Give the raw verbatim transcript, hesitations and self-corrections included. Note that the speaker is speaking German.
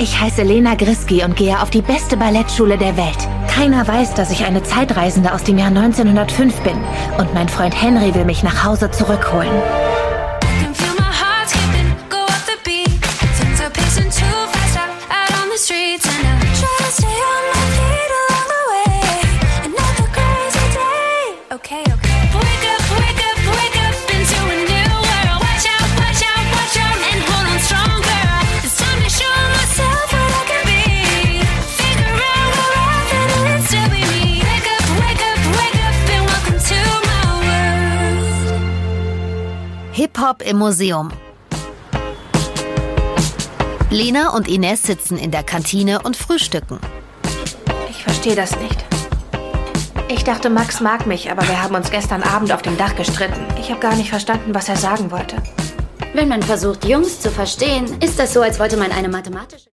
Ich heiße Lena Griski und gehe auf die beste Ballettschule der Welt. Keiner weiß, dass ich eine Zeitreisende aus dem Jahr neunzehnhundertfünf bin. Und mein Freund Henry will mich nach Hause zurückholen. Hip-Hop im Museum. Lena und Ines sitzen in der Kantine und frühstücken. Ich verstehe das nicht. Ich dachte, Max mag mich, aber wir haben uns gestern Abend auf dem Dach gestritten. Ich habe gar nicht verstanden, was er sagen wollte. Wenn man versucht, Jungs zu verstehen, ist das so, als wollte man eine mathematische...